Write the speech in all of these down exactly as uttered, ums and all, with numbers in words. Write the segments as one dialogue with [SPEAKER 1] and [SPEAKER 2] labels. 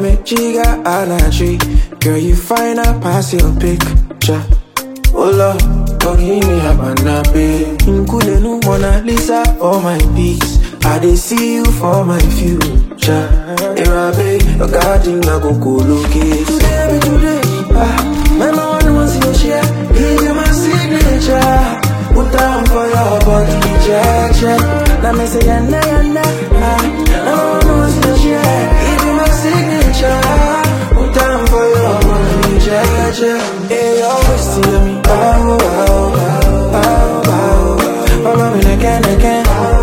[SPEAKER 1] me chiga allergy. Girl, you find out past your picture. Oh Lord, oh give me a banabe. Include no Mona Lisa for my peace. I dey see you for my future. Irabe, your garden I go go locate. Today be today, ah, my mama wants you to share. Give you my signature. Put down for your body, check, check. Now me say yana yana, ah, my mama wants you to share. Give you my signature. Put down for your body, check, check. Hey, you always see me, oh, oh, oh, oh, oh. Mama me again, again.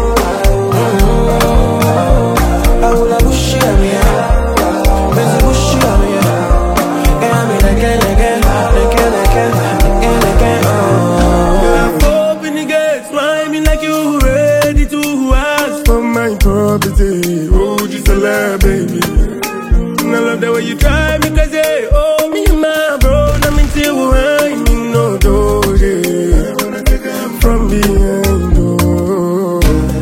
[SPEAKER 2] Oh, just a lie, baby. And I love the way you drive me crazy. Oh, me and my bro, I'm into you, I mean, no doge. From behind, oh.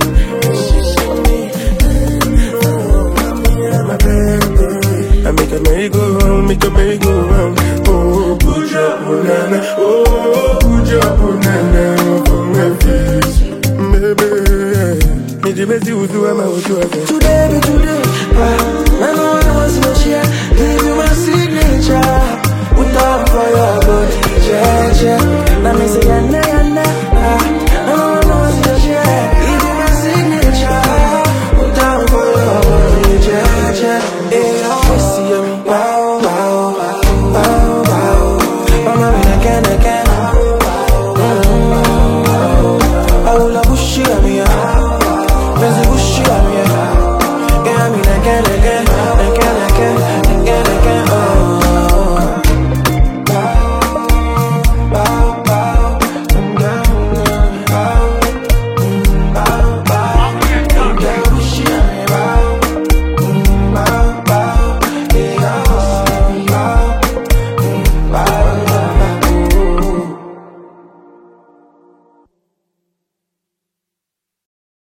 [SPEAKER 2] I make a merry-go-round, make a merry-go-round. Oh, push up, banana. Oh, push up, banana. For my face, baby.
[SPEAKER 1] Today be today, ah, my mama wants you to share. Give you my signature. Put on for your body, yeah, yeah. Now me say